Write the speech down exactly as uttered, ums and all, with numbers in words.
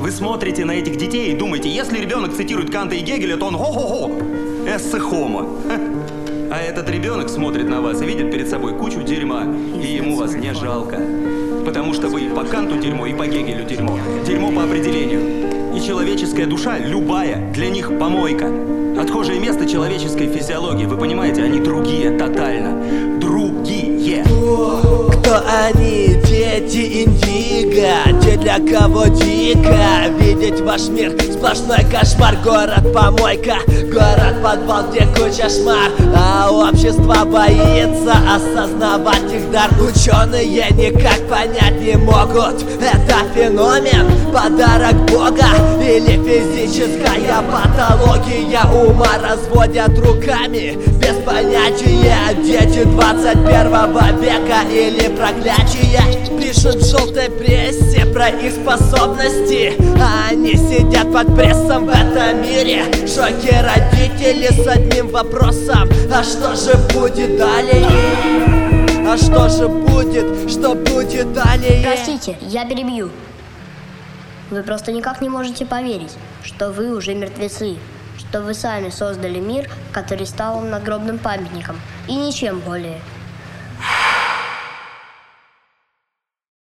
Вы смотрите на этих детей и думаете, если ребенок цитирует Канта и Гегеля, то он го-го-го, эссе хомо. А этот ребенок смотрит на вас и видит перед собой кучу дерьма, и ему вас не жалко. Потому что вы и по Канту дерьмо, и по Гегелю дерьмо. Дерьмо по определению. И человеческая душа, любая, для них помойка. Отхожее место человеческой физиологии, вы понимаете, они другие, тотально. Другие. Кто они, дети индиго? Те, для кого дико видеть ваш мир, сплошной кошмар. Город-помойка, город-подвал, где куча шмар. А общество боится осознавать их дар. Ученые никак понять не могут, это феномен, подарок Бога или физическая патология ума. Разводят руками без понятия. Дети двадцать первого века или проклятие. Пишут в желтой прессе про их способности, а они сидят под прессом в этом мире. В шоке родители с одним вопросом: а что же будет далее? А что же будет, что будет далее? Простите, я перебью. Вы просто никак не можете поверить, что вы уже мертвецы, что вы сами создали мир, который стал вам надгробным памятником, и ничем более.